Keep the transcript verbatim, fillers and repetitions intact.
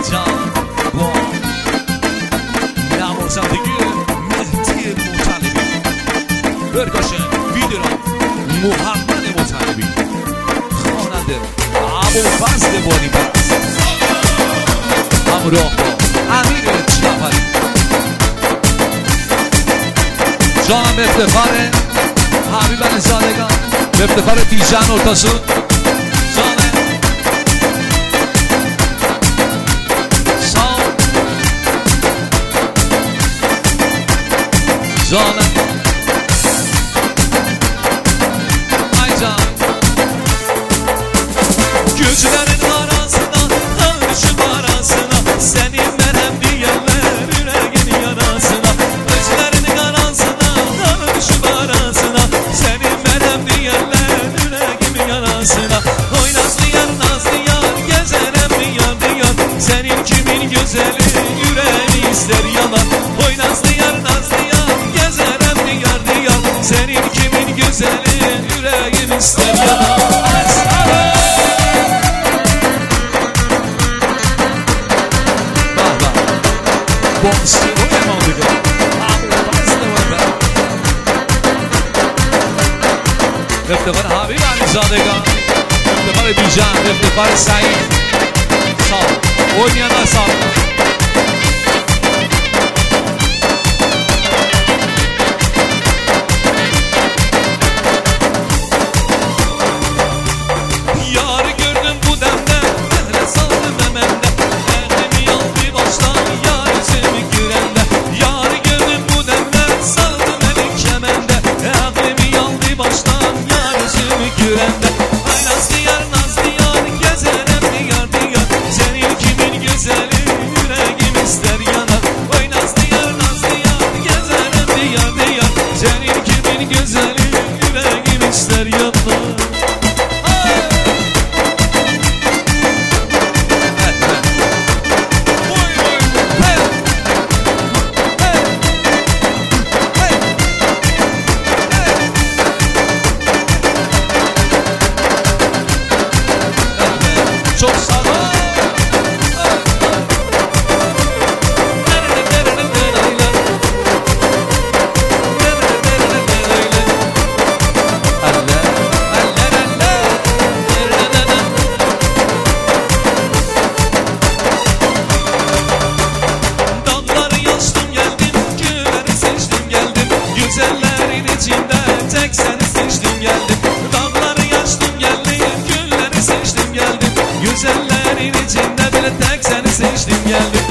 Can bu Navazandagi Mehdi Mutalibi bir qo'shiq video Muhammad Mutalibi xonanda Abu Fazl Bonibas hamroh با امیر جعفری جانم به افتخار حبیب علیزادگان به افتخار بیژن ارتاسون جانم سام جانم ay can gözlerin arasına tanışım arasına senin merhem diyenler yüreğin yarasına gözlerin arasına tanışım arasına senin merhem diyenler yüreğim yarasına oy nazlı yar nazlı yar gezerem diyar diyar senin kimin güzeli yüreğini ister yalan oy nazlı yar nazlı yar gezerem diyar diyar senin kimin güzeli yüreğini ister yalan Bonsi Oyamandega Abu Fazl Bonibas افتخار حبیب علیزادگان افتخار بیژن افتخار سعید سال oynayanlar sağ Yar gördüm bu demde Ehle saldım ememde Ehlimi yandı baştan Yar yüzümü gürende Yar gördüm bu demde Saldım elin kemende Ehlimi yandı baştan Yar yüzümü gürende Ay nazlı yar nazlı yar Gezerem diyar diyar Senin kimin güzeli Yüreğim ister yanar Oy nazlı yar nazlı yar Gezerem diyar diyar Senin kimin güzeli Yüreğim ister yanar Çok sağ ol. Dağları yaştım geldim, gülleri seçtim geldim. Güzellerin içinde tek seni seçtim geldim. Dağları yaştım geldim, gülleri seçtim geldim. Güzellerin içinde bile tek seni seçtim geldim.